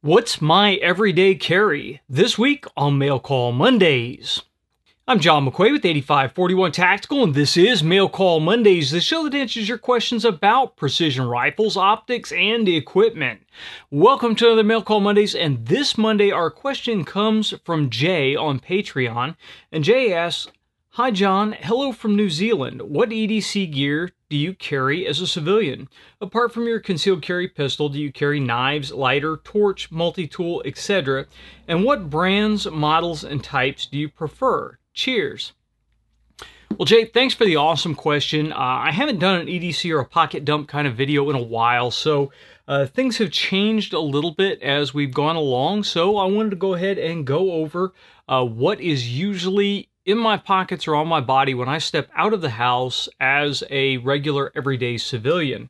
What's my everyday carry? This week on Mail Call Mondays. I'm John McQuay with 8541 Tactical, and this is Mail Call Mondays, the show that answers your questions about precision rifles, optics, and equipment. Welcome to another Mail Call Mondays, and this Monday our question comes from Jay on Patreon, and Jay asks, "Hi John, hello from New Zealand. What EDC gear do you carry as a civilian? Apart from your concealed carry pistol, do you carry knives, lighter, torch, multi-tool, etc.? And what brands, models, and types do you prefer? Cheers." Well, Jay, thanks for the awesome question. I haven't done an EDC or a pocket dump kind of video in a while, so things have changed a little bit as we've gone along. So I wanted to go ahead and go over what is usually in my pockets or on my body when I step out of the house as a regular everyday civilian.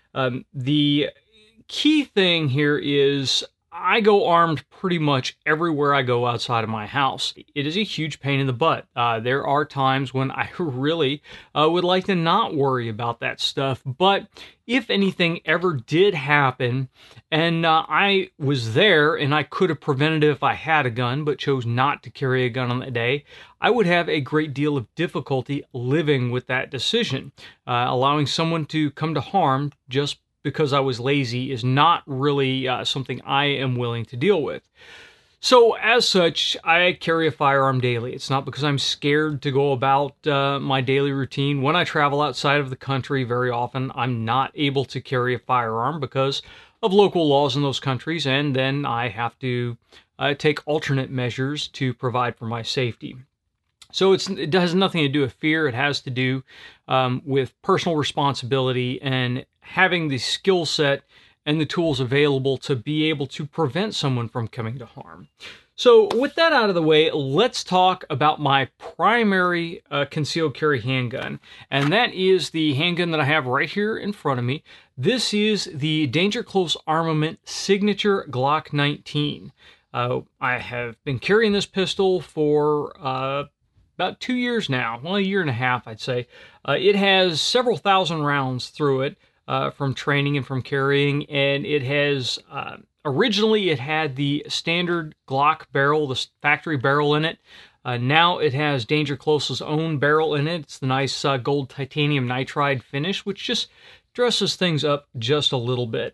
The key thing here is I go armed pretty much everywhere I go outside of my house. It is a huge pain in the butt. There are times when I really would like to not worry about that stuff, but if anything ever did happen and I was there and I could have prevented it if I had a gun but chose not to carry a gun on that day, I would have a great deal of difficulty living with that decision. Allowing someone to come to harm just because I was lazy is not really something I am willing to deal with. So as such, I carry a firearm daily. It's not because I'm scared to go about my daily routine. When I travel outside of the country, very often I'm not able to carry a firearm because of local laws in those countries, and then I have to take alternate measures to provide for my safety. So it has nothing to do with fear. It has to do with personal responsibility and having the skill set and the tools available to be able to prevent someone from coming to harm. So with that out of the way, let's talk about my primary concealed carry handgun. And that is the handgun that I have right here in front of me. This is the Danger Close Armament Signature Glock 19. I have been carrying this pistol for about 2 years now, well, a year and a half, I'd say. It has several thousand rounds through it from training and from carrying, and it has, originally it had the standard Glock barrel, the factory barrel in it. Now it has Danger Close's own barrel in it. It's the nice gold titanium nitride finish, which just dresses things up just a little bit.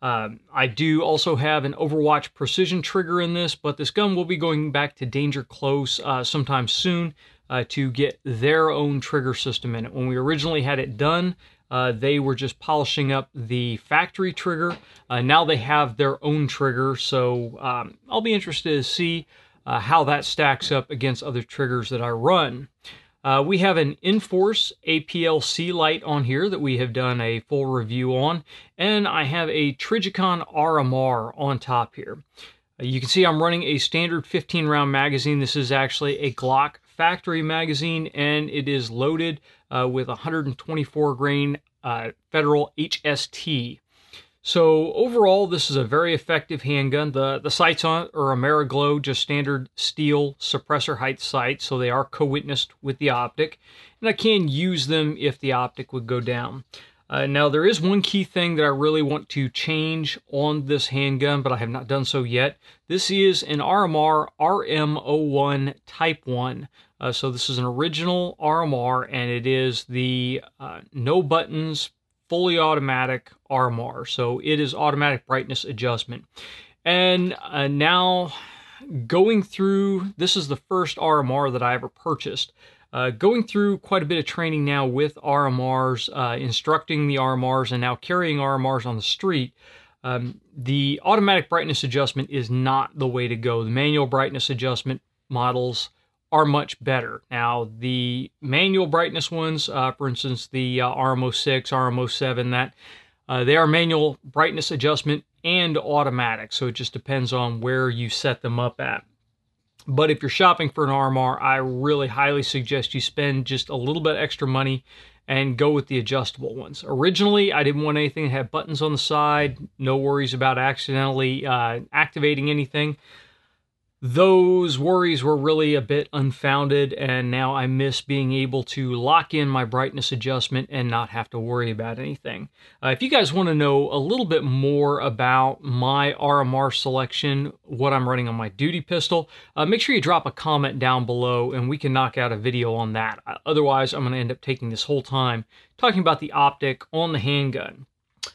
I do also have an Overwatch precision trigger in this, but this gun will be going back to Danger Close sometime soon to get their own trigger system in it. When we originally had it done, they were just polishing up the factory trigger. Now they have their own trigger, so I'll be interested to see how that stacks up against other triggers that I run. We have an Inforce APL-C light on here that we have done a full review on, and I have a Trijicon RMR on top here. You can see I'm running a standard 15-round magazine. This is actually a Glock factory magazine, and it is loaded with 124 grain Federal HST. So overall, this is a very effective handgun. The sights on it are Ameriglow, just standard steel suppressor height sights, so they are co-witnessed with the optic, and I can use them if the optic would go down. Now, there is one key thing that I really want to change on this handgun, but I have not done so yet. This is an RMR RM01 Type 1. So this is an original RMR, and it is the no buttons, fully automatic RMR. So it is automatic brightness adjustment. And now going through, this is the first RMR that I ever purchased. Going through quite a bit of training now with RMRs, instructing the RMRs, and now carrying RMRs on the street, the automatic brightness adjustment is not the way to go. The manual brightness adjustment models are much better. Now, the manual brightness ones, for instance, the RM06, RM07, that they are manual brightness adjustment and automatic, so it just depends on where you set them up at. But if you're shopping for an RMR, I really highly suggest you spend just a little bit extra money and go with the adjustable ones. Originally, I didn't want anything that had buttons on the side, no worries about accidentally activating anything. those worries were really a bit unfounded, and now I miss being able to lock in my brightness adjustment and not have to worry about anything. If you guys want to know a little bit more about my RMR selection, what I'm running on my duty pistol, make sure you drop a comment down below and we can knock out a video on that. Otherwise, I'm going to end up taking this whole time talking about the optic on the handgun.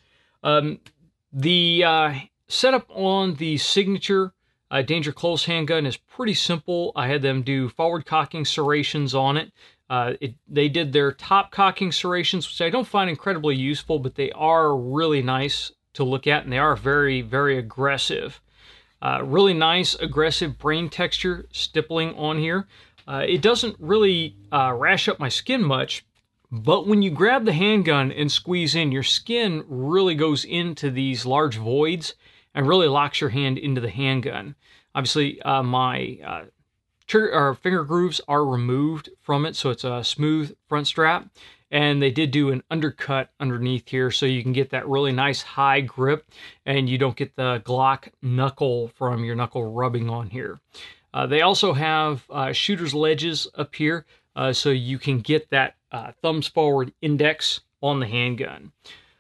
The setup on the Signature Danger Close handgun is pretty simple. I had them do forward cocking serrations on it. They did their top cocking serrations, which I don't find incredibly useful, but they are really nice to look at, and they are very, very aggressive. Really nice, aggressive brain texture stippling on here. It doesn't really rash up my skin much, but when you grab the handgun and squeeze in, your skin really goes into these large voids and really locks your hand into the handgun. Obviously, my finger grooves are removed from it, so it's a smooth front strap. And they did do an undercut underneath here, so you can get that really nice high grip, and you don't get the Glock knuckle from your knuckle rubbing on here. They also have shooter's ledges up here, so you can get that thumbs forward index on the handgun.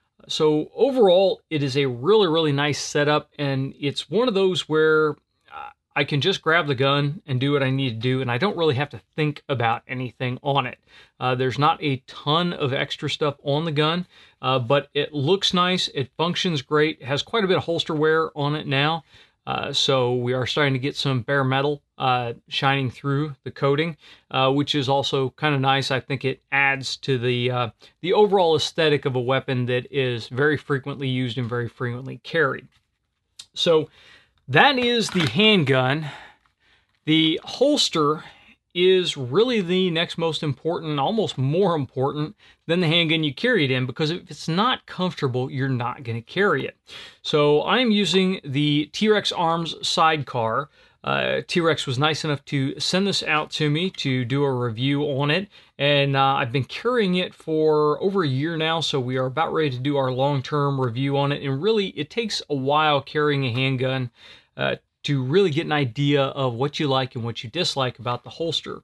So overall, it is a really, really nice setup, and it's one of those where I can just grab the gun and do what I need to do, and I don't really have to think about anything on it. There's not a ton of extra stuff on the gun, but it looks nice, it functions great, it has quite a bit of holster wear on it now, so we are starting to get some bare metal shining through the coating, which is also kind of nice. I think it adds to the overall aesthetic of a weapon that is very frequently used and very frequently carried. So that is the handgun. The holster is really the next most important, almost more important than the handgun you carry it in, because if it's not comfortable, you're not going to carry it. So I'm using the T-Rex Arms sidecar. T-Rex was nice enough to send this out to me to do a review on it, and I've been carrying it for over a year now, so we are about ready to do our long-term review on it. And really, it takes a while carrying a handgun to really get an idea of what you like and what you dislike about the holster.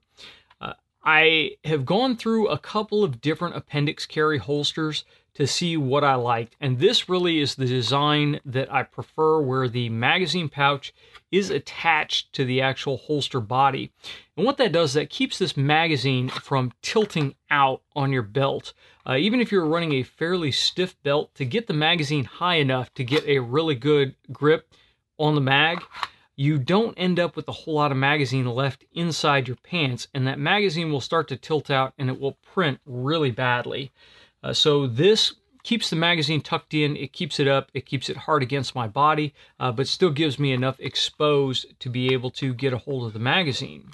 I have gone through a couple of different appendix carry holsters to see what I liked, and this really is the design that I prefer, where the magazine pouch is attached to the actual holster body. And what that does, that keeps this magazine from tilting out on your belt. Even if you're running a fairly stiff belt, to get the magazine high enough to get a really good grip on the mag, you don't end up with a whole lot of magazine left inside your pants, and that magazine will start to tilt out and it will print really badly. So this keeps the magazine tucked in, it keeps it up, it keeps it hard against my body, but still gives me enough exposed to be able to get a hold of the magazine.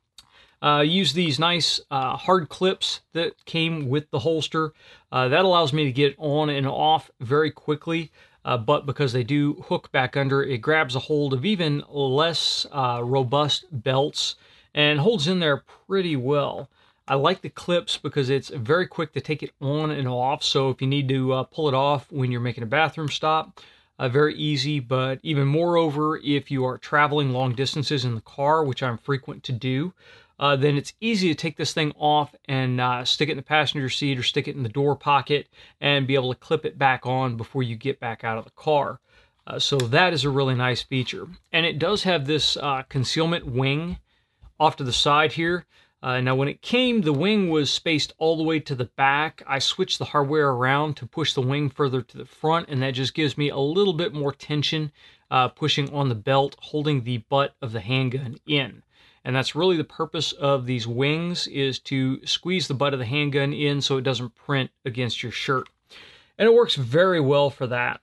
Use these nice hard clips that came with the holster. That allows me to get on and off very quickly, but because they do hook back under, it grabs a hold of even less robust belts and holds in there pretty well. I like the clips because it's very quick to take it on and off, so if you need to pull it off when you're making a bathroom stop, very easy. But even moreover, if you are traveling long distances in the car, which I'm frequent to do, then it's easy to take this thing off and stick it in the passenger seat or stick it in the door pocket and be able to clip it back on before you get back out of the car. So that is a really nice feature. And it does have this concealment wing off to the side here. Now when it came, the wing was spaced all the way to the back. I switched the hardware around to push the wing further to the front, and that just gives me a little bit more tension pushing on the belt, holding the butt of the handgun in. And that's really the purpose of these wings, is to squeeze the butt of the handgun in so it doesn't print against your shirt. And it works very well for that.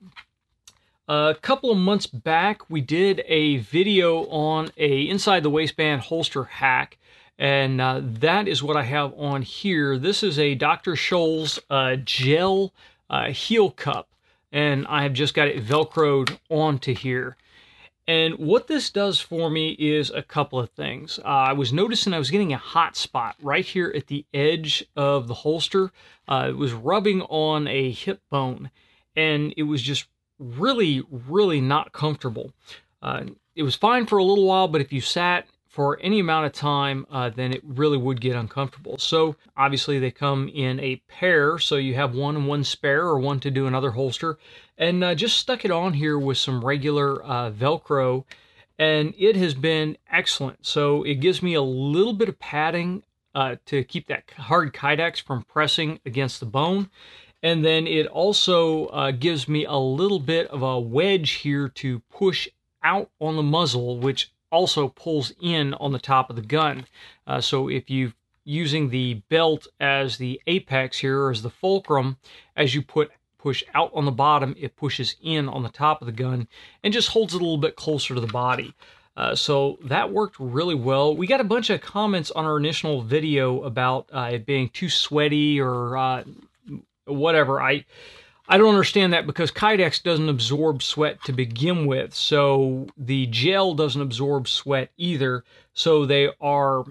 A couple of months back, we did a video on a inside the waistband holster hack, and that is what I have on here. This is a Dr. Scholl's gel heel cup, and I have just got it Velcroed onto here. And what this does for me is a couple of things. I was noticing I was getting a hot spot right here at the edge of the holster. It was rubbing on a hip bone, and it was just really, really not comfortable. It was fine for a little while, but if you sat for any amount of time, then it really would get uncomfortable. So obviously they come in a pair, so you have one and one spare, or one to do another holster, and just stuck it on here with some regular Velcro, and it has been excellent. So it gives me a little bit of padding to keep that hard Kydex from pressing against the bone. And then it also gives me a little bit of a wedge here to push out on the muzzle, which also pulls in on the top of the gun. So if you're using the belt as the apex here, or as the fulcrum, as you push out on the bottom, it pushes in on the top of the gun and just holds it a little bit closer to the body. So that worked really well. We got a bunch of comments on our initial video about it being too sweaty or whatever. I don't understand that, because Kydex doesn't absorb sweat to begin with, so the gel doesn't absorb sweat either, so they are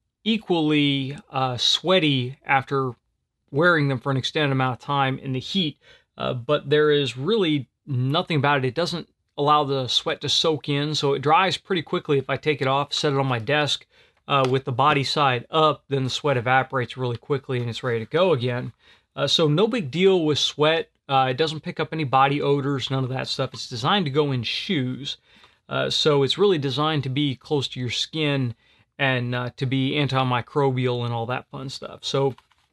equally sweaty after wearing them for an extended amount of time in the heat, but there is really nothing about it. It doesn't allow the sweat to soak in, so it dries pretty quickly. If I take it off, set it on my desk with the body side up, then the sweat evaporates really quickly and it's ready to go again. So no big deal with sweat. It doesn't pick up any body odors, none of that stuff. It's designed to go in shoes. So it's really designed to be close to your skin and to be antimicrobial and all that fun stuff. So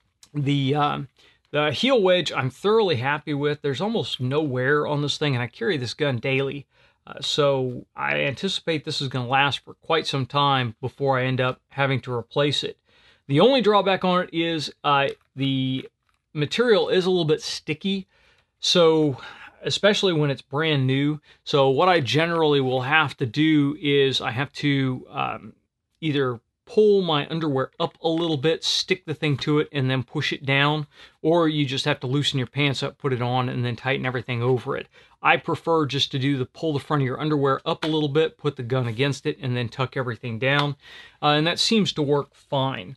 the heel wedge I'm thoroughly happy with. There's almost no wear on this thing, and I carry this gun daily. So I anticipate this is going to last for quite some time before I end up having to replace it. The only drawback on it is the material is a little bit sticky, so especially when it's brand new. So what I generally will have to do is I have to either pull my underwear up a little bit, stick the thing to it, and then push it down, or you just have to loosen your pants up, put it on, and then tighten everything over it. I prefer just to do pull the front of your underwear up a little bit, put the gun against it, and then tuck everything down, and that seems to work fine.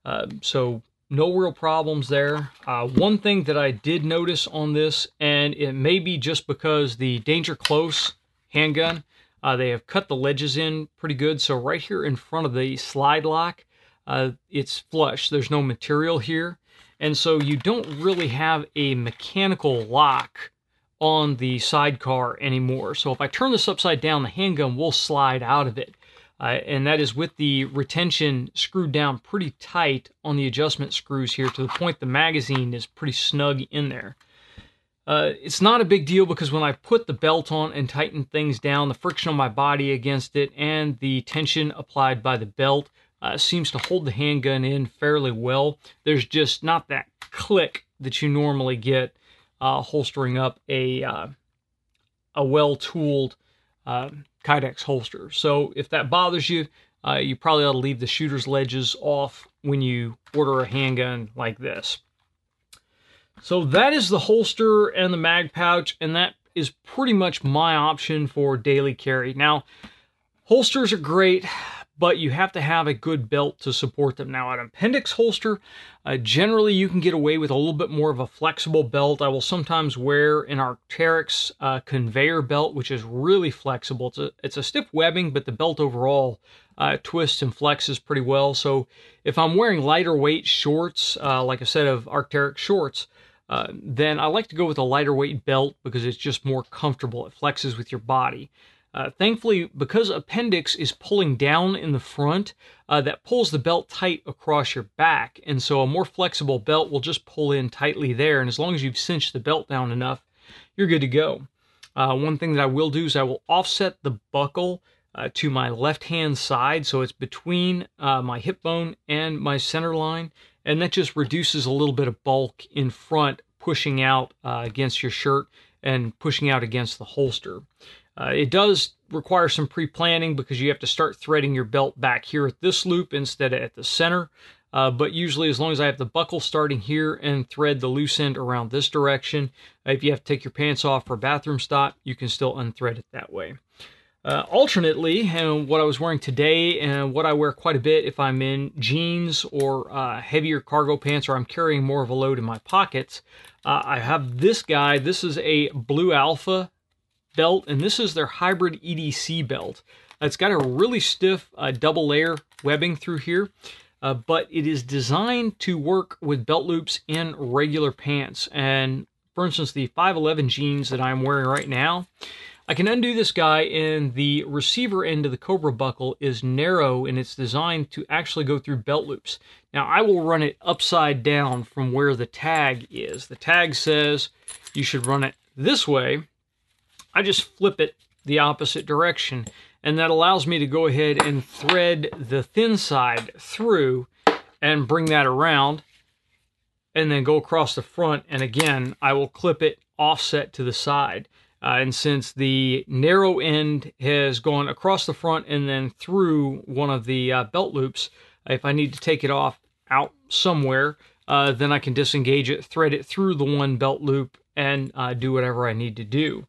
So no real problems there. One thing that I did notice on this, and it may be just because the Danger Close handgun, they have cut the ledges in pretty good. So right here in front of the slide lock, it's flush. There's no material here. And so you don't really have a mechanical lock on the sidecar anymore. So if I turn this upside down, the handgun will slide out of it. And that is with the retention screwed down pretty tight on the adjustment screws here, to the point the magazine is pretty snug in there. It's not a big deal, because when I put the belt on and tighten things down, the friction on my body against it and the tension applied by the belt seems to hold the handgun in fairly well. There's just not that click that you normally get holstering up a well-tooled Kydex holster. So if that bothers you, you probably ought to leave the shooter's ledges off when you order a handgun like this. So that is the holster and the mag pouch, and that is pretty much my option for daily carry. Now, holsters are great, but you have to have a good belt to support them. Now, an appendix holster, generally you can get away with a little bit more of a flexible belt. I will sometimes wear an Arc'teryx conveyor belt, which is really flexible. It's a stiff webbing, but the belt overall twists and flexes pretty well. So if I'm wearing lighter weight shorts, like a set of Arc'teryx shorts, then I like to go with a lighter weight belt, because it's just more comfortable. It flexes with your body. Thankfully, because appendix is pulling down in the front, that pulls the belt tight across your back, and so a more flexible belt will just pull in tightly there, and as long as you've cinched the belt down enough, you're good to go. One thing that I will do is I will offset the buckle to my left-hand side, so it's between my hip bone and my center line, and that just reduces a little bit of bulk in front, pushing out against your shirt and pushing out against the holster. It does require some pre-planning, because you have to start threading your belt back here at this loop instead of at the center. But usually, as long as I have the buckle starting here and thread the loose end around this direction, if you have to take your pants off for a bathroom stop, you can still unthread it that way. Alternately, and what I was wearing today, and what I wear quite a bit if I'm in jeans or heavier cargo pants, or I'm carrying more of a load in my pockets, I have this guy. This is a Blue Alpha belt, and this is their hybrid EDC belt. It's got a really stiff double layer webbing through here, but it is designed to work with belt loops in regular pants. And for instance, the 511 jeans that I'm wearing right now, I can undo this guy, and the receiver end of the Cobra buckle is narrow, and it's designed to actually go through belt loops. Now, I will run it upside down from where the tag is. The tag says you should run it this way. I just flip it the opposite direction, and that allows me to go ahead and thread the thin side through and bring that around, and then go across the front, and again, I will clip it offset to the side. And since the narrow end has gone across the front and then through one of the belt loops, if I need to take it off out somewhere, then I can disengage it, thread it through the one belt loop, and do whatever I need to do.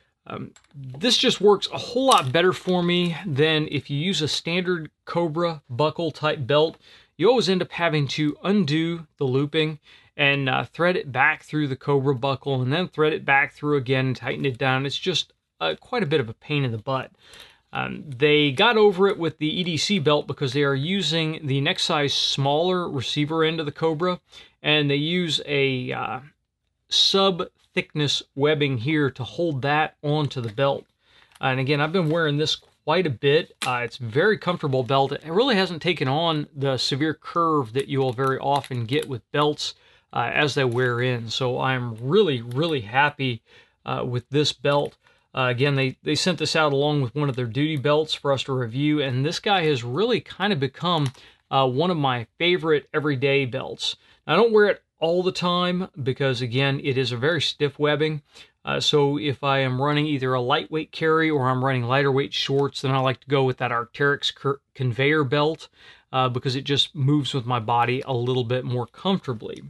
This just works a whole lot better for me than if you use a standard Cobra buckle type belt. You always end up having to undo the looping and thread it back through the Cobra buckle, and then thread it back through again and tighten it down. It's just quite a bit of a pain in the butt. They got over it with the EDC belt because they are using the next size smaller receiver end of the Cobra, and they use a sub-thickness webbing here to hold that onto the belt. And again, I've been wearing this quite a bit. It's a very comfortable belt. It really hasn't taken on the severe curve that you will very often get with belts as they wear in. So I'm really, really happy with this belt. Again, they sent this out along with one of their duty belts for us to review, and this guy has really kind of become one of my favorite everyday belts. I don't wear it all the time because, again, it is a very stiff webbing. So if I am running either a lightweight carry or I'm running lighter weight shorts, then I like to go with that Arc'teryx conveyor belt because it just moves with my body a little bit more comfortably.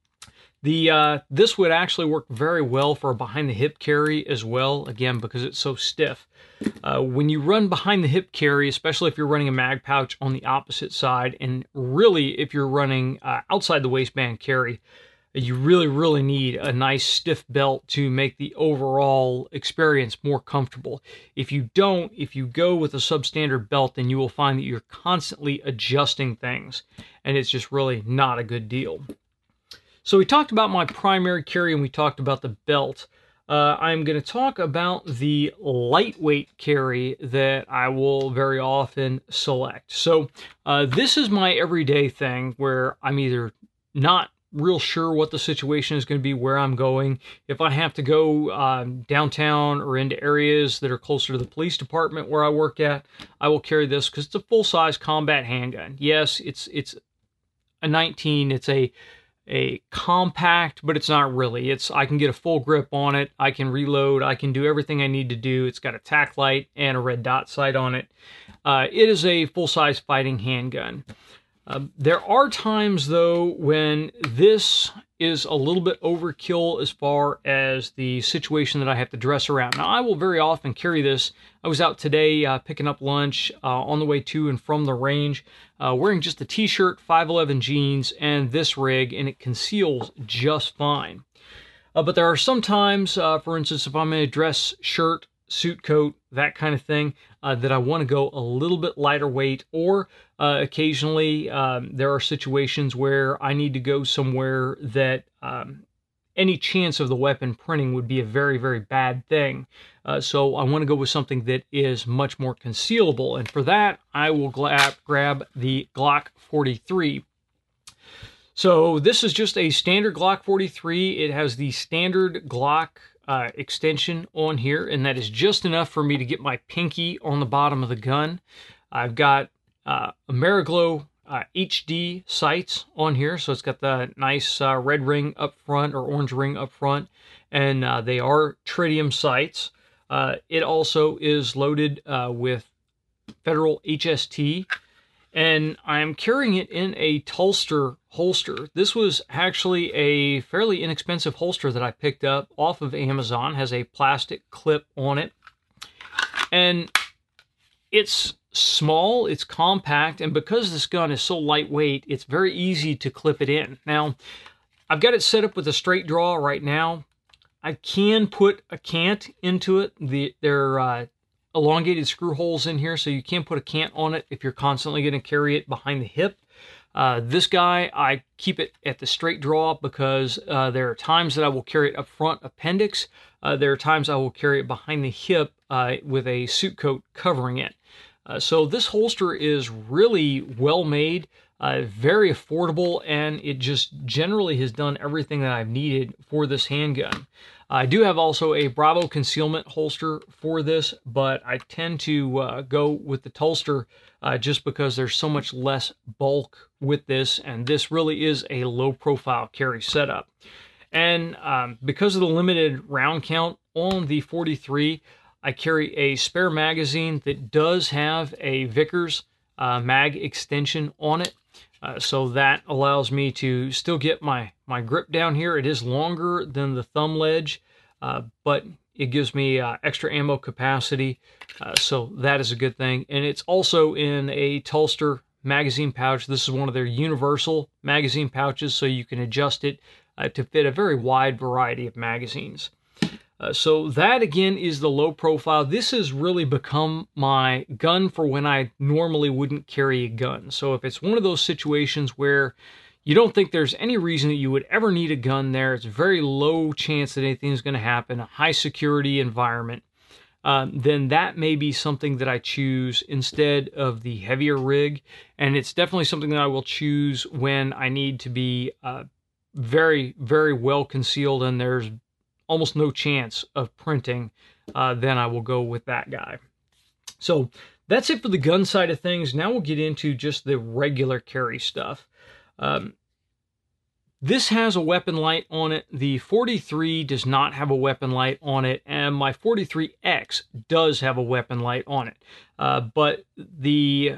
This would actually work very well for a behind the hip carry as well, again, because it's so stiff. When you run behind the hip carry, especially if you're running a mag pouch on the opposite side, and really if you're running outside the waistband carry, you really, really need a nice stiff belt to make the overall experience more comfortable. If you don't, if you go with a substandard belt, then you will find that you're constantly adjusting things, and it's just really not a good deal. So we talked about my primary carry and we talked about the belt. I'm going to talk about the lightweight carry that I will very often select. So this is my everyday thing where I'm either not real sure what the situation is going to be, where I'm going. If I have to go downtown or into areas that are closer to the police department where I work at, I will carry this because it's a full-size combat handgun. Yes, it's a 19. It's a compact, but it's not really. I can get a full grip on it. I can reload. I can do everything I need to do. It's got a tack light and a red dot sight on it. It is a full-size fighting handgun. There are times, though, when this is a little bit overkill as far as the situation that I have to dress around. Now, I will very often carry this. I was out today picking up lunch on the way to and from the range, wearing just a t-shirt, 511 jeans, and this rig, and it conceals just fine. But there are some times, for instance, if I'm in a dress shirt, suit coat, that kind of thing, that I want to go a little bit lighter weight, or occasionally there are situations where I need to go somewhere that any chance of the weapon printing would be a very, very bad thing. So I want to go with something that is much more concealable, and for that I will grab the Glock 43. So this is just a standard Glock 43. It has the standard Glock extension on here, and that is just enough for me to get my pinky on the bottom of the gun. I've got Ameriglo HD sights on here, so it's got the nice red ring up front or orange ring up front, and they are tritium sights. It also is loaded with Federal HST, and I'm carrying it in a Tulster holster. This was actually a fairly inexpensive holster that I picked up off of Amazon. It has a plastic clip on it, and it's small, it's compact, and because this gun is so lightweight, it's very easy to clip it in. Now, I've got it set up with a straight draw right now. I can put a cant into it. They're elongated screw holes in here, so you can put a cant on it if you're constantly going to carry it behind the hip. This guy, I keep it at the straight draw because there are times that I will carry it up front appendix. There are times I will carry it behind the hip with a suit coat covering it. So this holster is really well made, very affordable, and it just generally has done everything that I've needed for this handgun. I do have also a Bravo concealment holster for this, but I tend to go with the Tulster just because there's so much less bulk with this, and this really is a low profile carry setup. And because of the limited round count on the 43, I carry a spare magazine that does have a Vickers mag extension on it. So that allows me to still get my grip down here. It is longer than the thumb ledge, but it gives me extra ammo capacity. So that is a good thing. And it's also in a Tulster magazine pouch. This is one of their universal magazine pouches, so you can adjust it to fit a very wide variety of magazines. So that again is the low profile. This has really become my gun for when I normally wouldn't carry a gun. So if it's one of those situations where you don't think there's any reason that you would ever need a gun there, it's a very low chance that anything's going to happen, a high security environment, then that may be something that I choose instead of the heavier rig. And it's definitely something that I will choose when I need to be very, very well concealed and there's almost no chance of printing. Then I will go with that guy. So that's it for the gun side of things. Now we'll get into just the regular carry stuff. This has a weapon light on it. The 43 does not have a weapon light on it, and my 43X does have a weapon light on it. But the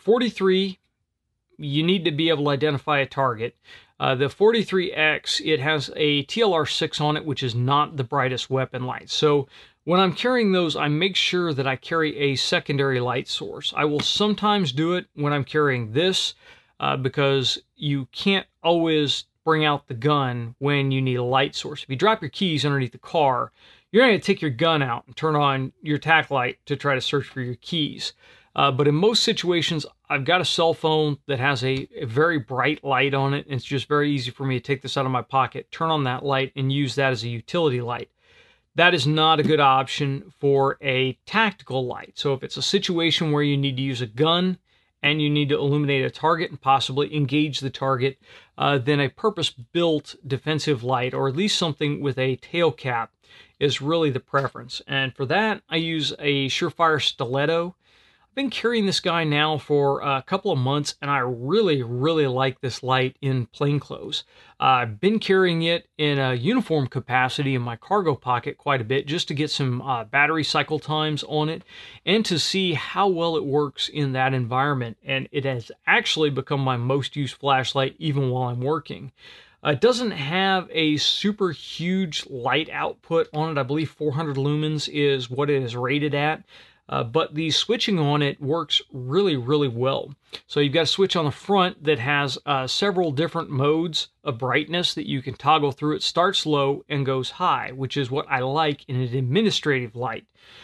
43, you need to be able to identify a target. The 43X, it has a TLR6 on it, which is not the brightest weapon light. So when I'm carrying those, I make sure that I carry a secondary light source. I will sometimes do it when I'm carrying this because you can't always bring out the gun when you need a light source. If you drop your keys underneath the car, you're going to take your gun out and turn on your tack light to try to search for your keys. But in most situations, I've got a cell phone that has a very bright light on it, and it's just very easy for me to take this out of my pocket, turn on that light, and use that as a utility light. That is not a good option for a tactical light. So if it's a situation where you need to use a gun and you need to illuminate a target and possibly engage the target, then a purpose-built defensive light, or at least something with a tail cap, is really the preference. And for that, I use a Surefire Stiletto. Been carrying this guy now for a couple of months, and I really like this light in plain clothes. I've been carrying it in a uniform capacity in my cargo pocket quite a bit just to get some battery cycle times on it and to see how well it works in that environment. And it has actually become my most used flashlight even while I'm working. It doesn't have a super huge light output on it. I believe 400 lumens is what it is rated at. But the switching on it works really well. So you've got a switch on the front that has several different modes of brightness that you can toggle through. It starts low and goes high, which is what I like in an administrative light.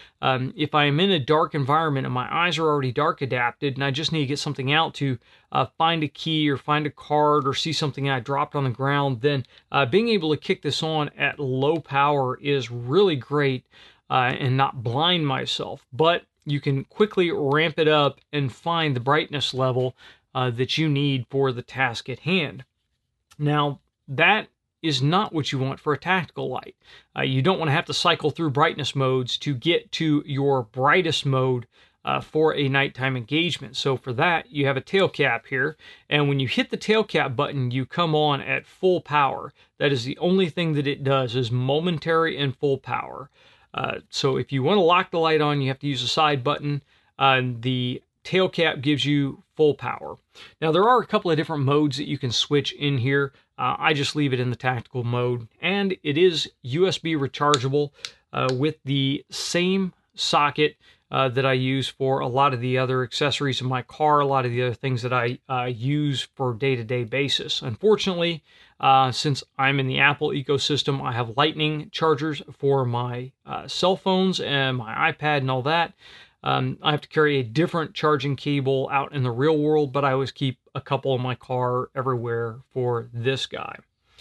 If I am in a dark environment and my eyes are already dark adapted and I just need to get something out to find a key or find a card or see something I dropped on the ground, then being able to kick this on at low power is really great. And not blind myself, but you can quickly ramp it up and find the brightness level that you need for the task at hand. Now, that is not what you want for a tactical light. You don't want to have to cycle through brightness modes to get to your brightest mode for a nighttime engagement. So for that, you have a tail cap here, and when you hit the tail cap button, you come on at full power. That is the only thing that it does, is momentary and full power. So if you want to lock the light on, you have to use a side button. The tail cap gives you full power. Now, there are a couple of different modes that you can switch in here. I just leave it in the tactical mode, and it is USB rechargeable with the same socket that I use for a lot of the other accessories in my car, a lot of the other things that I use for day-to-day basis. Unfortunately, since I'm in the Apple ecosystem, I have Lightning chargers for my cell phones and my iPad and all that. I have to carry a different charging cable out in the real world, but I always keep a couple in my car everywhere for this guy.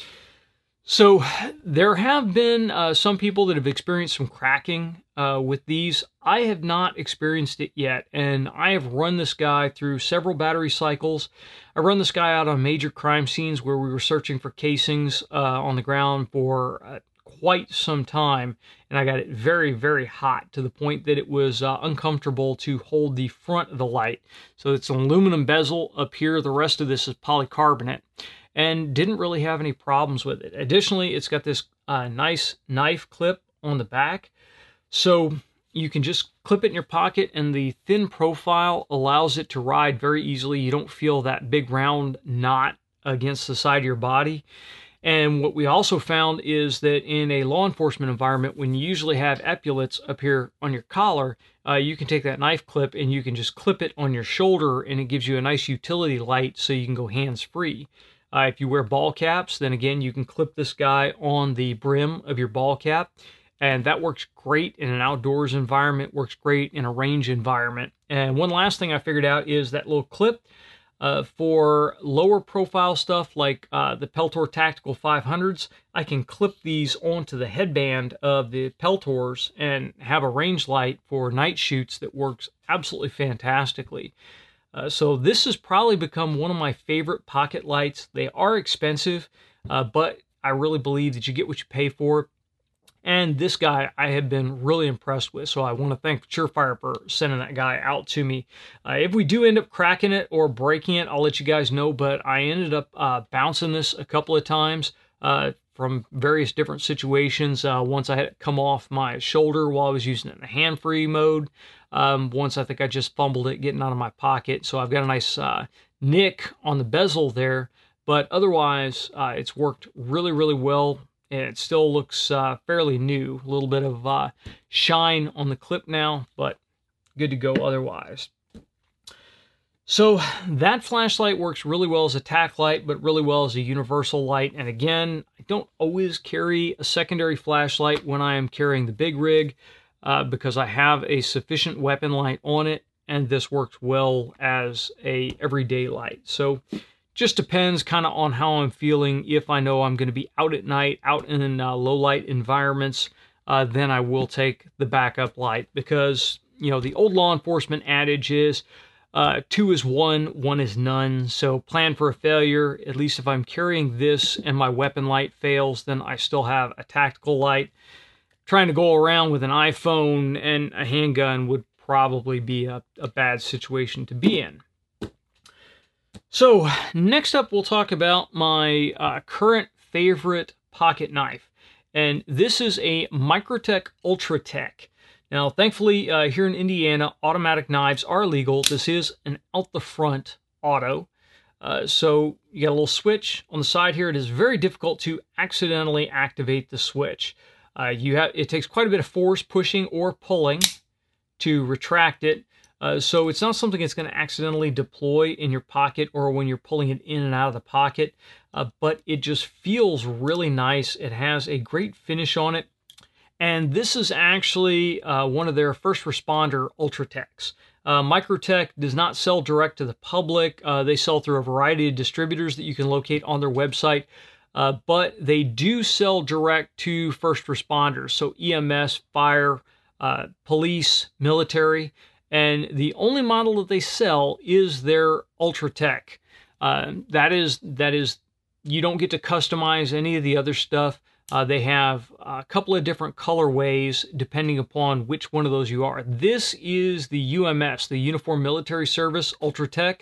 So there have been some people that have experienced some cracking with these. I have not experienced it yet, and I have run this guy through several battery cycles. I run this guy out on major crime scenes where we were searching for casings on the ground for quite some time, and I got it very, very hot to the point that it was uncomfortable to hold the front of the light. So it's an aluminum bezel up here. The rest of this is polycarbonate, and didn't really have any problems with it. Additionally, it's got this nice knife clip on the back, so you can just clip it in your pocket, and the thin profile allows it to ride very easily. You don't feel that big round knot against the side of your body. And what we also found is that in a law enforcement environment, when you usually have epaulets up here on your collar, you can take that knife clip and you can just clip it on your shoulder, and it gives you a nice utility light so you can go hands-free. If you wear ball caps, then again, you can clip this guy on the brim of your ball cap, and that works great in an outdoors environment, works great in a range environment. And one last thing I figured out is that little clip for lower profile stuff like the Peltor Tactical 500s, I can clip these onto the headband of the Peltors and have a range light for night shoots that works absolutely fantastically. So this has probably become one of my favorite pocket lights. They are expensive, but I really believe that you get what you pay for. And this guy I have been really impressed with, so I want to thank Surefire for sending that guy out to me. If we do end up cracking it or breaking it, I'll let you guys know, but I ended up bouncing this a couple of times from various different situations. Once I had it come off my shoulder while I was using it in the hand-free mode. Once I think I just fumbled it getting out of my pocket, so I've got a nice nick on the bezel there, but otherwise it's worked really, really well. It still looks fairly new. A little bit of shine on the clip now, but good to go otherwise. So that flashlight works really well as a tack light, but really well as a universal light. And again, I don't always carry a secondary flashlight when I am carrying the big rig because I have a sufficient weapon light on it, and this works well as a everyday light. So just depends kind of on how I'm feeling. If I know I'm going to be out at night, out in low light environments, then I will take the backup light, because, you know, the old law enforcement adage is 2 is 1, 1 is none. So plan for a failure. At least if I'm carrying this and my weapon light fails, then I still have a tactical light. Trying to go around with an iPhone and a handgun would probably be a bad situation to be in. So next up, we'll talk about my current favorite pocket knife, and this is a Microtech Ultratech. Now, thankfully, here in Indiana, automatic knives are legal. This is an out-the-front auto, so you got a little switch on the side here. It is very difficult to accidentally activate the switch. It takes quite a bit of force pushing or pulling to retract it. So it's not something that's going to accidentally deploy in your pocket or when you're pulling it in and out of the pocket, but it just feels really nice. It has a great finish on it, and this is actually one of their first responder Ultratechs. Microtech does not sell direct to the public. They sell through a variety of distributors that you can locate on their website, but they do sell direct to first responders, so EMS, fire, police, military. And the only model that they sell is their Ultratech. That is, you don't get to customize any of the other stuff. They have a couple of different colorways depending upon which one of those you are. This is the UMS, the Uniform Military Service Ultratech.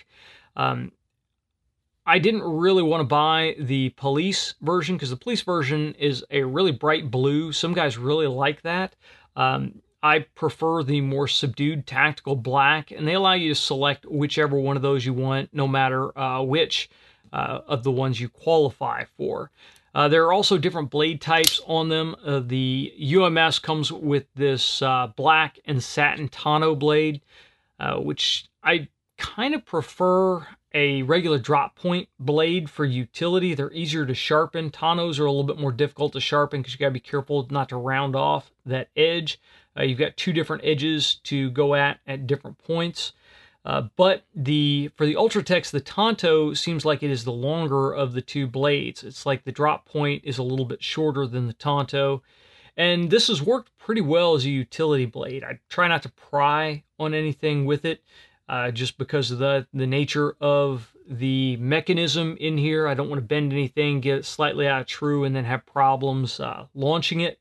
I didn't really want to buy the police version because the police version is a really bright blue. Some guys really like that. I prefer the more subdued tactical black, and they allow you to select whichever one of those you want, no matter which of the ones you qualify for. There are also different blade types on them. The UMS comes with this black and satin Tano blade, which I kind of prefer a regular drop point blade for utility. They're easier to sharpen. Tanos are a little bit more difficult to sharpen because you got to be careful not to round off that edge. You've got two different edges to go at different points. But for the Ultratechs, the Tanto seems like it is the longer of the two blades. It's like the drop point is a little bit shorter than the Tanto. And this has worked pretty well as a utility blade. I try not to pry on anything with it, just because of the nature of the mechanism in here. I don't want to bend anything, get it slightly out of true, and then have problems launching it.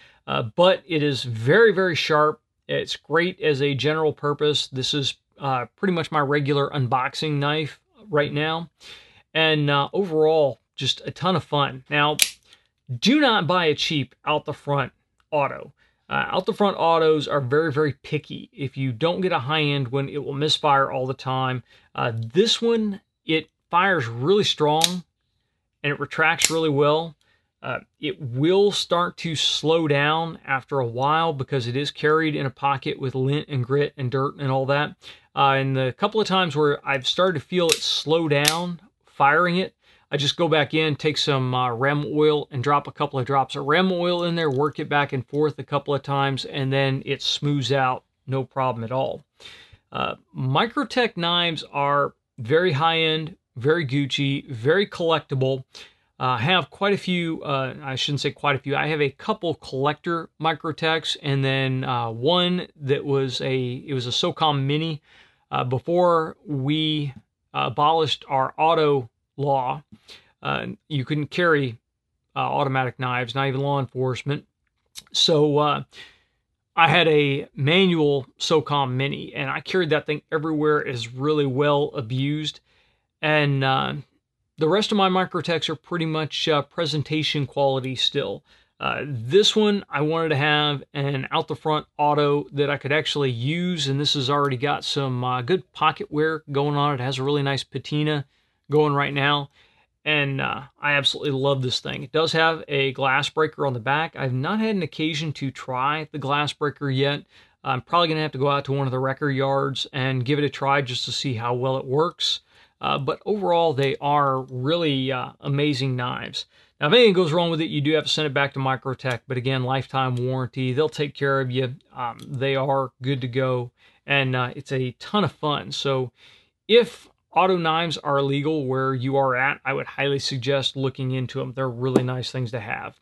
But it is very, very sharp. It's great as a general purpose. This is pretty much my regular unboxing knife right now. And overall, just a ton of fun. Now, do not buy a cheap out the front auto. Out the front autos are very, very picky. If you don't get a high end one, it will misfire all the time. This one, it fires really strong and it retracts really well. It will start to slow down after a while because it is carried in a pocket with lint and grit and dirt and all that. And the couple of times where I've started to feel it slow down firing it, I just go back in, take some REM oil and drop a couple of drops of REM oil in there, work it back and forth a couple of times, and then it smooths out, no problem at all. Microtech knives are very high-end, very Gucci, very collectible. I have quite a few, I shouldn't say quite a few, I have a couple collector Microtechs, and then one that was a SOCOM Mini. Before we abolished our auto law, you couldn't carry automatic knives, not even law enforcement. So I had a manual SOCOM Mini, and I carried that thing everywhere. It is really well abused. And the rest of my Microtechs are pretty much presentation quality still. This one, I wanted to have an out-the-front auto that I could actually use, and this has already got some good pocket wear going on. It has a really nice patina going right now, and I absolutely love this thing. It does have a glass breaker on the back. I've not had an occasion to try the glass breaker yet. I'm probably going to have to go out to one of the wrecker yards and give it a try just to see how well it works. But overall, they are really amazing knives. Now, if anything goes wrong with it, you do have to send it back to Microtech. But again, lifetime warranty. They'll take care of you. They are good to go. And it's a ton of fun. So if auto knives are legal where you are at, I would highly suggest looking into them. They're really nice things to have.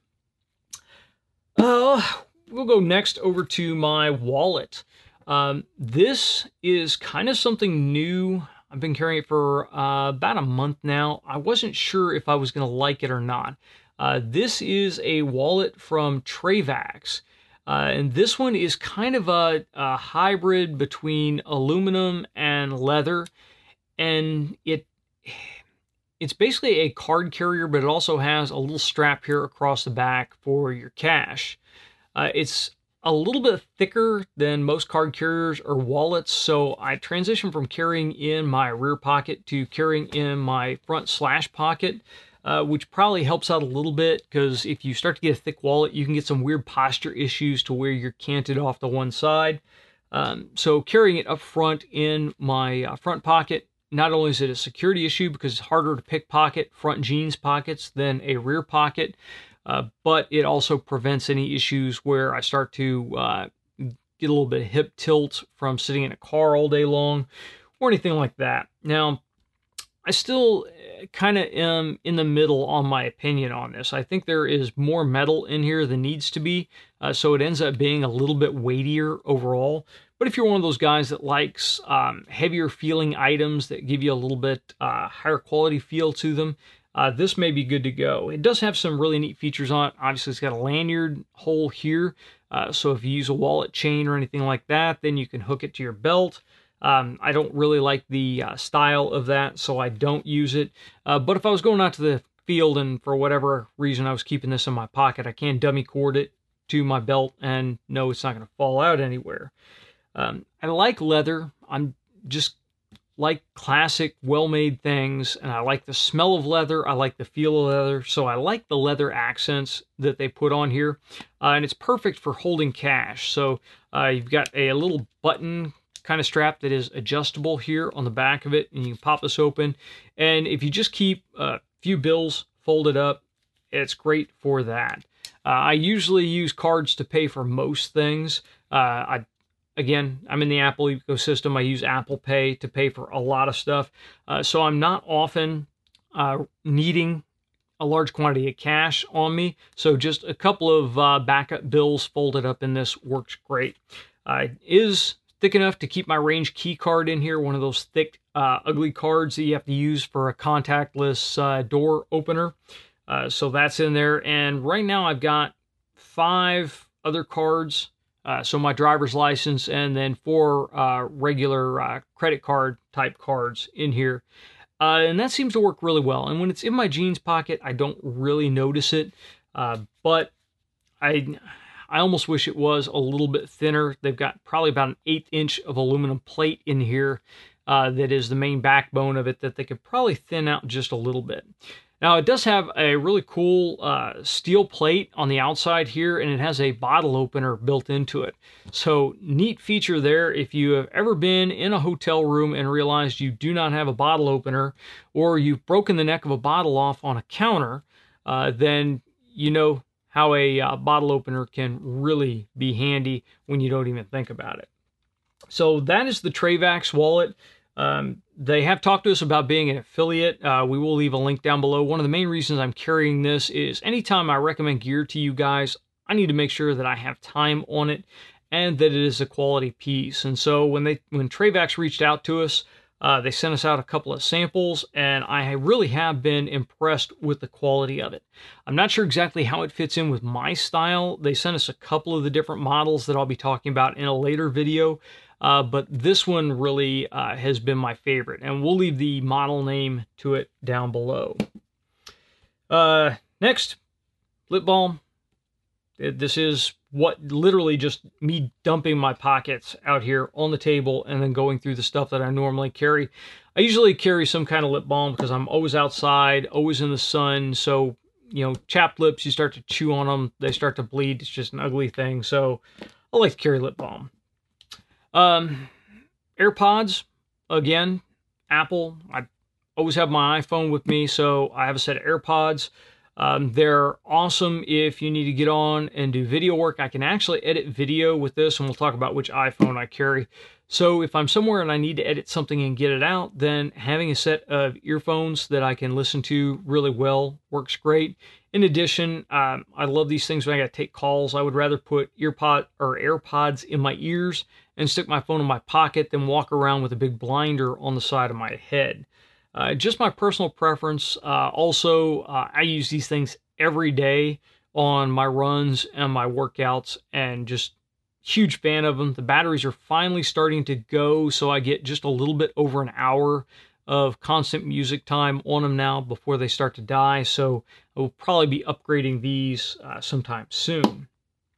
We'll go next over to my wallet. This is kind of something new. I've been carrying it for about a month now. I wasn't sure if I was going to like it or not. This is a wallet from Travax. And this one is kind of a hybrid between aluminum and leather. And it's basically a card carrier, but it also has a little strap here across the back for your cash. It's a little bit thicker than most card carriers or wallets, so I transitioned from carrying in my rear pocket to carrying in my front slash pocket, which probably helps out a little bit, because if you start to get a thick wallet, you can get some weird posture issues to where you're canted off to one side. So carrying it up front in my front pocket, not only is it a security issue because it's harder to pickpocket front jeans pockets than a rear pocket, but it also prevents any issues where I start to get a little bit of hip tilt from sitting in a car all day long or anything like that. Now, I still kind of am in the middle on my opinion on this. I think there is more metal in here than needs to be, so it ends up being a little bit weightier overall. But if you're one of those guys that likes heavier feeling items that give you a little bit higher quality feel to them, this may be good to go. It does have some really neat features on it. Obviously, it's got a lanyard hole here, so if you use a wallet chain or anything like that, then you can hook it to your belt. I don't really like the style of that, so I don't use it. But if I was going out to the field and for whatever reason I was keeping this in my pocket, I can dummy cord it to my belt and know it's not going to fall out anywhere. I like leather. I'm just like classic, well-made things, and I like the smell of leather. I like the feel of leather, so I like the leather accents that they put on here, and it's perfect for holding cash. So you've got a little button kind of strap that is adjustable here on the back of it, and you can pop this open, and if you just keep a few bills folded up, it's great for that. I usually use cards to pay for most things. Again, I'm in the Apple ecosystem. I use Apple Pay to pay for a lot of stuff. So I'm not often needing a large quantity of cash on me. So just a couple of backup bills folded up in this works great. It is thick enough to keep my Range key card in here, one of those thick, ugly cards that you have to use for a contactless door opener. So that's in there. And right now I've got 5 other cards. So my driver's license and then 4 regular credit card type cards in here. And that seems to work really well. And when it's in my jeans pocket, I don't really notice it. But I almost wish it was a little bit thinner. They've got probably about an 1/8 inch of aluminum plate in here that is the main backbone of it that they could probably thin out just a little bit. Now, it does have a really cool steel plate on the outside here, and it has a bottle opener built into it. So, neat feature there. If you have ever been in a hotel room and realized you do not have a bottle opener, or you've broken the neck of a bottle off on a counter, then you know how a bottle opener can really be handy when you don't even think about it. So, that is the Travax wallet. They have talked to us about being an affiliate. We will leave a link down below. One of the main reasons I'm carrying this is anytime I recommend gear to you guys, I need to make sure that I have time on it and that it is a quality piece. And so when Travax reached out to us, they sent us out a couple of samples, and I really have been impressed with the quality of it. I'm not sure exactly how it fits in with my style. They sent us a couple of the different models that I'll be talking about in a later video. But this one really has been my favorite, and we'll leave the model name to it down below. Next, lip balm. This is what literally just me dumping my pockets out here on the table and then going through the stuff that I normally carry. I usually carry some kind of lip balm because I'm always outside, always in the sun. So, you know, chapped lips, you start to chew on them, they start to bleed. It's just an ugly thing. So I like to carry lip balm. AirPods, again, Apple. I always have my iPhone with me, so I have a set of AirPods. They're awesome if you need to get on and do video work. I can actually edit video with this, and we'll talk about which iPhone I carry. So if I'm somewhere and I need to edit something and get it out, then having a set of earphones that I can listen to really well works great. In addition, I love these things when I got to take calls. I would rather put AirPods in my ears and stick my phone in my pocket than walk around with a big blinder on the side of my head. Just my personal preference. Also, I use these things every day on my runs and my workouts, and just huge fan of them. The batteries are finally starting to go, so I get just a little bit over an hour of constant music time on them now before they start to die. So I will probably be upgrading these sometime soon.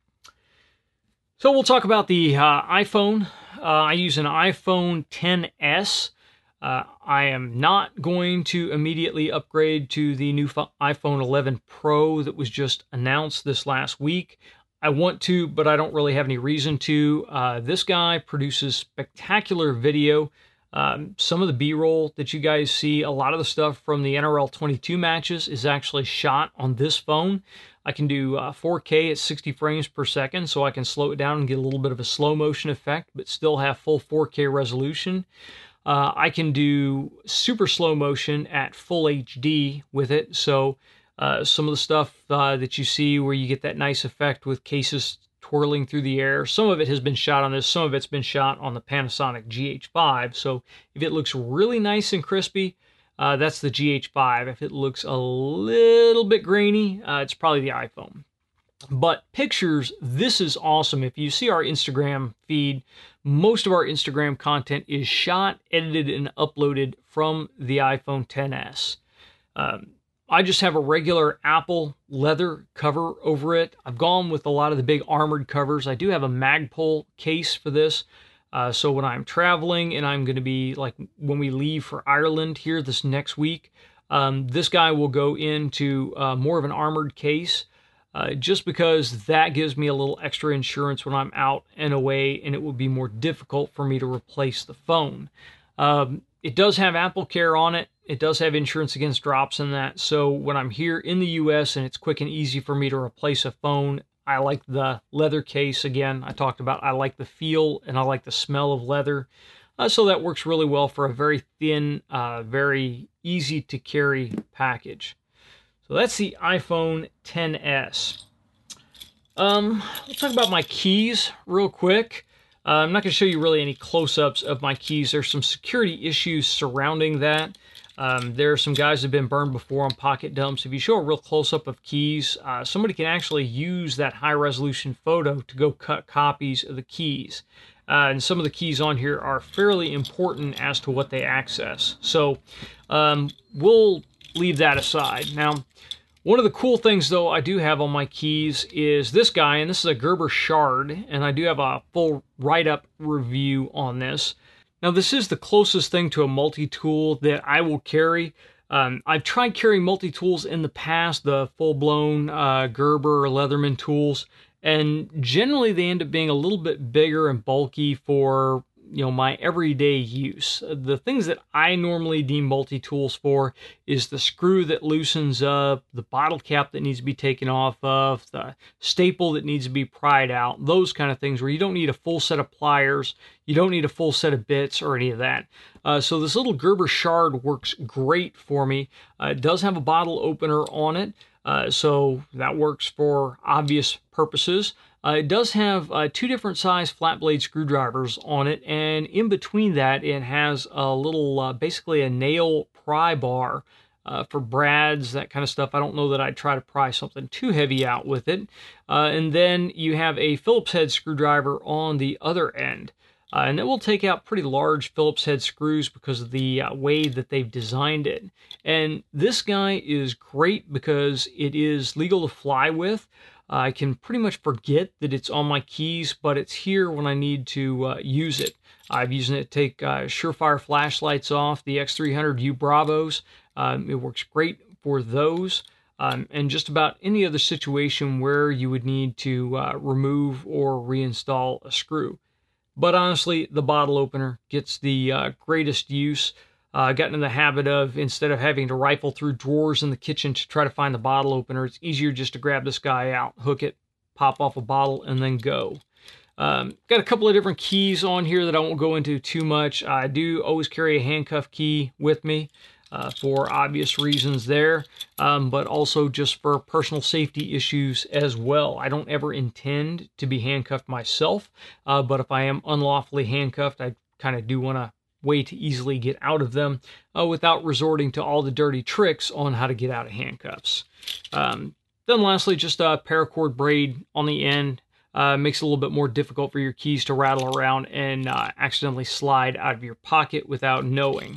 So we'll talk about the iPhone. I use an iPhone XS. I am not going to immediately upgrade to the new iPhone 11 Pro that was just announced this last week. I want to, but I don't really have any reason to. This guy produces spectacular video. Some of the B-roll that you guys see, a lot of the stuff from the NRL 22 matches is actually shot on this phone. I can do 4K at 60 frames per second, so I can slow it down and get a little bit of a slow motion effect, but still have full 4K resolution. I can do super slow motion at full HD with it, so some of the stuff that you see where you get that nice effect with cases twirling through the air, some of it has been shot on this, some of it's been shot on the Panasonic GH5, so if it looks really nice and crispy, that's the GH5. If it looks a little bit grainy, it's probably the iPhone. But pictures, this is awesome. If you see our Instagram feed, most of our Instagram content is shot, edited, and uploaded from the iPhone XS. I just have a regular Apple leather cover over it. I've gone with a lot of the big armored covers. I do have a Magpul case for this, So when I'm traveling and I'm going to be like when we leave for Ireland here this next week, this guy will go into more of an armored case. Just because that gives me a little extra insurance when I'm out and away, and it will be more difficult for me to replace the phone. It does have Apple Care on it. It does have insurance against drops and that. So when I'm here in the US and it's quick and easy for me to replace a phone, I like the leather case. Again, I talked about I like the feel and I like the smell of leather. So that works really well for a very thin, very easy to carry package. So that's the iPhone XS. Let's talk about my keys real quick. I'm not going to show you really any close-ups of my keys. There's some security issues surrounding that. There are some guys that have been burned before on pocket dumps. If you show a real close-up of keys, somebody can actually use that high-resolution photo to go cut copies of the keys. And some of the keys on here are fairly important as to what they access. So we'll leave that aside. Now, one of the cool things, though, I do have on my keys is this guy, and this is a Gerber Shard, and I do have a full write-up review on this. Now, this is the closest thing to a multi-tool that I will carry. I've tried carrying multi-tools in the past, the full-blown Gerber or Leatherman tools, and generally they end up being a little bit bigger and bulky for my everyday use. The things that I normally deem multi-tools for is the screw that loosens up, the bottle cap that needs to be taken off of, the staple that needs to be pried out, those kind of things where you don't need a full set of pliers, you don't need a full set of bits or any of that. So this little Gerber Shard works great for me. It does have a bottle opener on it, so that works for obvious purposes. It does have two different size flat blade screwdrivers on it, and in between that it has a little, basically a nail pry bar for brads, that kind of stuff. I don't know that I'd try to pry something too heavy out with it. And then you have a Phillips head screwdriver on the other end. And it will take out pretty large Phillips head screws because of the way that they've designed it. And this guy is great because it is legal to fly with. I can pretty much forget that it's on my keys, but it's here when I need to use it. I've used it to take Surefire flashlights off, the X300U Bravos. It works great for those. And just about any other situation where you would need to remove or reinstall a screw. But honestly, the bottle opener gets the greatest use. I've gotten in the habit of, instead of having to rifle through drawers in the kitchen to try to find the bottle opener, it's easier just to grab this guy out, hook it, pop off a bottle, and then go. Got a couple of different keys on here that I won't go into too much. I do always carry a handcuff key with me for obvious reasons there, but also just for personal safety issues as well. I don't ever intend to be handcuffed myself, but if I am unlawfully handcuffed, I kind of do want to way to easily get out of them without resorting to all the dirty tricks on how to get out of handcuffs. Then lastly, just a paracord braid on the end. Makes it a little bit more difficult for your keys to rattle around and accidentally slide out of your pocket without knowing.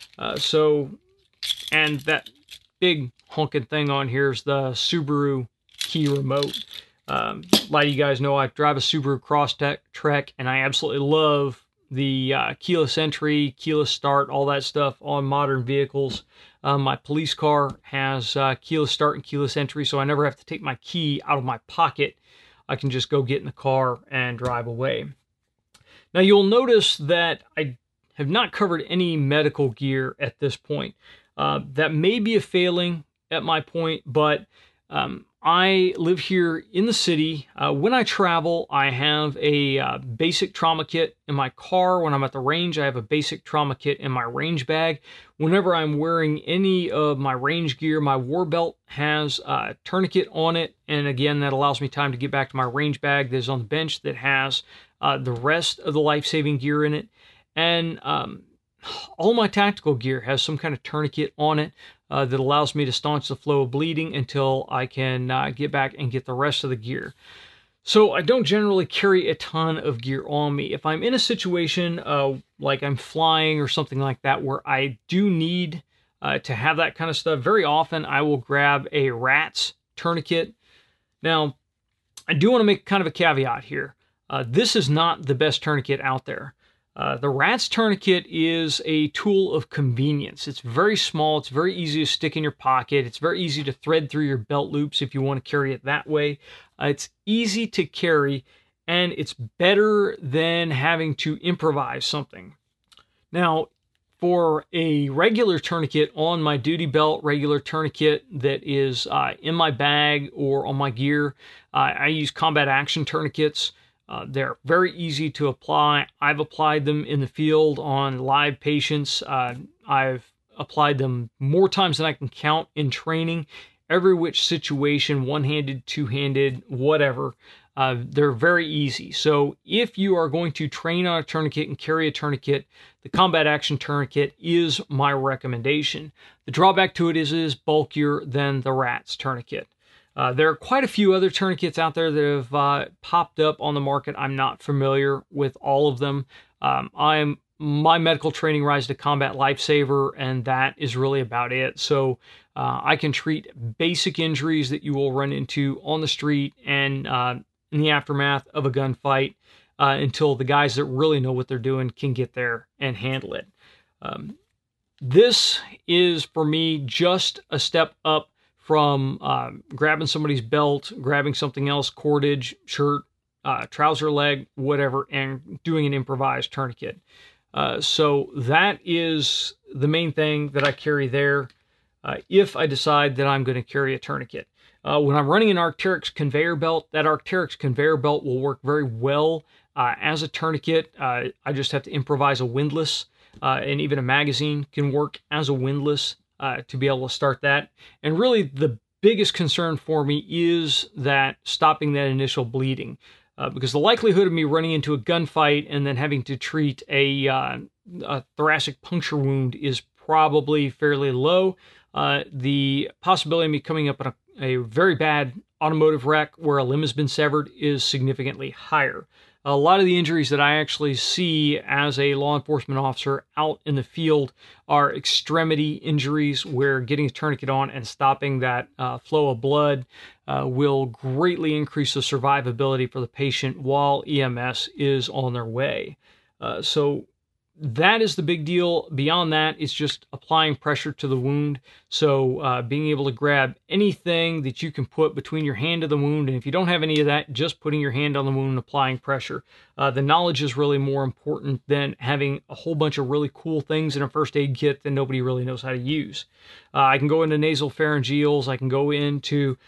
And that big honking thing on here is the Subaru key remote. A lot of you guys know I drive a Subaru Crosstrek, and I absolutely love the keyless entry, keyless start, all that stuff on modern vehicles. My police car has keyless start and keyless entry, so I never have to take my key out of my pocket. I can just go get in the car and drive away. Now you'll notice that I have not covered any medical gear at this point. That may be a failing at my point, but I live here in the city. When I travel, I have a basic trauma kit in my car. When I'm at the range, I have a basic trauma kit in my range bag. Whenever I'm wearing any of my range gear, my war belt has a tourniquet on it. And again, that allows me time to get back to my range bag that is on the bench that has the rest of the life-saving gear in it. And all my tactical gear has some kind of tourniquet on it that allows me to staunch the flow of bleeding until I can get back and get the rest of the gear. So I don't generally carry a ton of gear on me. If I'm in a situation like I'm flying or something like that where I do need to have that kind of stuff, very often I will grab a RATS tourniquet. Now, I do want to make kind of a caveat here. This is not the best tourniquet out there. The RATS tourniquet is a tool of convenience. It's very small. It's very easy to stick in your pocket. It's very easy to thread through your belt loops if you want to carry it that way. It's easy to carry, and it's better than having to improvise something. Now, for a regular tourniquet on my duty belt, regular tourniquet that is in my bag or on my gear, I use Combat Action tourniquets. They're very easy to apply. I've applied them in the field on live patients. I've applied them more times than I can count in training. Every which situation, one-handed, two-handed, whatever. They're very easy. So if you are going to train on a tourniquet and carry a tourniquet, the Combat Action tourniquet is my recommendation. The drawback to it is it is bulkier than the RATS tourniquet. There are quite a few other tourniquets out there that have popped up on the market. I'm not familiar with all of them. My medical training Rise to Combat Lifesaver, and that is really about it. So I can treat basic injuries that you will run into on the street and in the aftermath of a gunfight until the guys that really know what they're doing can get there and handle it. This is, for me, just a step up from grabbing somebody's belt, grabbing something else, cordage, shirt, trouser leg, whatever, and doing an improvised tourniquet. So that is the main thing that I carry there if I decide that I'm going to carry a tourniquet. When I'm running an Arc'teryx conveyor belt, that Arc'teryx conveyor belt will work very well as a tourniquet. I just have to improvise a windlass, and even a magazine can work as a windlass to be able to start that. And really the biggest concern for me is that stopping that initial bleeding, because the likelihood of me running into a gunfight and then having to treat a thoracic puncture wound is probably fairly low. The possibility of me coming up on a very bad automotive wreck where a limb has been severed is significantly higher. A lot of the injuries that I actually see as a law enforcement officer out in the field are extremity injuries where getting a tourniquet on and stopping that flow of blood will greatly increase the survivability for the patient while EMS is on their way. So that is the big deal. Beyond that, it's just applying pressure to the wound. So being able to grab anything that you can put between your hand to the wound. And if you don't have any of that, just putting your hand on the wound and applying pressure. The knowledge is really more important than having a whole bunch of really cool things in a first aid kit that nobody really knows how to use. I can go into nasal pharyngeals. I can go into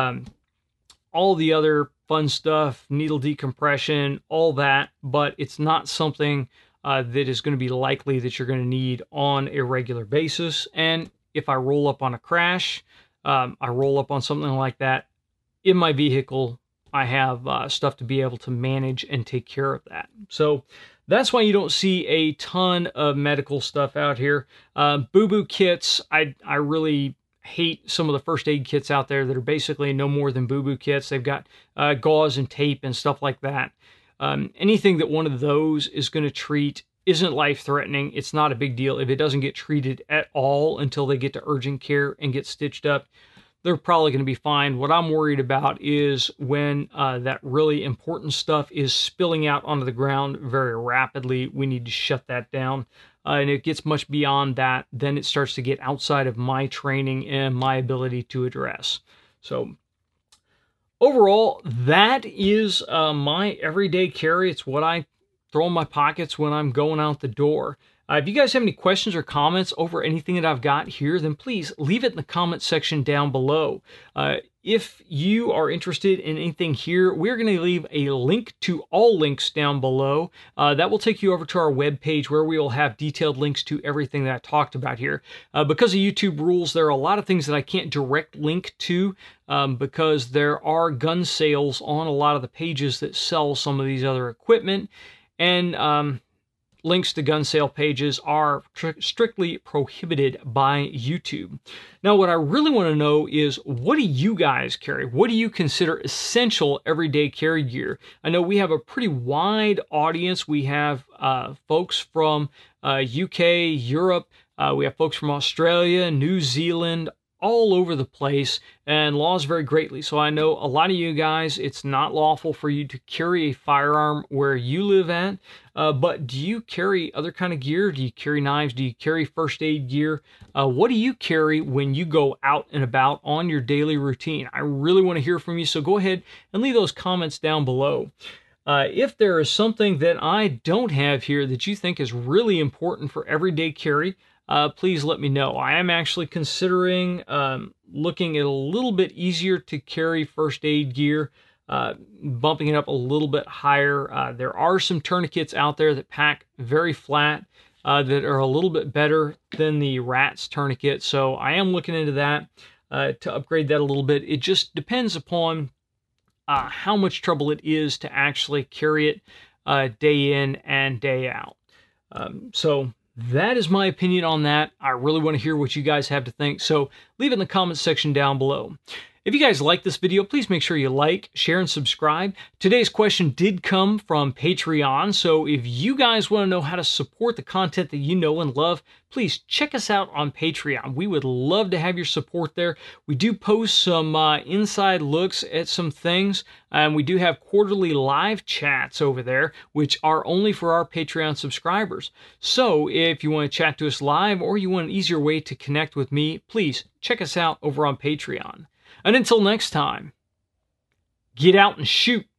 all the other fun stuff, needle decompression, all that. But it's not something that is going to be likely that you're going to need on a regular basis. And if I roll up on a crash, I roll up on something like that in my vehicle, I have stuff to be able to manage and take care of that. So that's why you don't see a ton of medical stuff out here. Boo-boo kits, I really hate some of the first aid kits out there that are basically no more than boo-boo kits. They've got gauze and tape and stuff like that. Anything that one of those is going to treat isn't life-threatening. It's not a big deal. If it doesn't get treated at all until they get to urgent care and get stitched up, they're probably going to be fine. What I'm worried about is when that really important stuff is spilling out onto the ground very rapidly. We need to shut that down. And it gets much beyond that, then it starts to get outside of my training and my ability to address. So overall, that is my everyday carry. It's what I throw in my pockets when I'm going out the door. If you guys have any questions or comments over anything that I've got here, then please leave it in the comment section down below. If you are interested in anything here, we're going to leave a link to all links down below. That will take you over to our webpage where we will have detailed links to everything that I talked about here. Because of YouTube rules, there are a lot of things that I can't direct link to because there are gun sales on a lot of the pages that sell some of these other equipment. And links to gun sale pages are strictly prohibited by YouTube. Now, what I really want to know is, what do you guys carry? What do you consider essential everyday carry gear? I know we have a pretty wide audience. We have folks from UK, Europe. We have folks from Australia, New Zealand, all over the place and laws vary greatly. So I know a lot of you guys, it's not lawful for you to carry a firearm where you live at. But do you carry other kind of gear? Do you carry knives? Do you carry first aid gear? What do you carry when you go out and about on your daily routine? I really want to hear from you. So go ahead and leave those comments down below. If there is something that I don't have here that you think is really important for everyday carry, please let me know. I am actually considering looking at a little bit easier to carry first aid gear, bumping it up a little bit higher. There are some tourniquets out there that pack very flat that are a little bit better than the RATS tourniquet, so I am looking into that to upgrade that a little bit. It just depends upon how much trouble it is to actually carry it day in and day out. So that is my opinion on that. I really want to hear what you guys have to think, so leave it in the comments section down below. If you guys like this video, please make sure you like, share, and subscribe. Today's question did come from Patreon, so if you guys want to know how to support the content that you know and love, please check us out on Patreon. We would love to have your support there. We do post some inside looks at some things, and we do have quarterly live chats over there, which are only for our Patreon subscribers. So if you want to chat to us live or you want an easier way to connect with me, please check us out over on Patreon. And until next time, get out and shoot.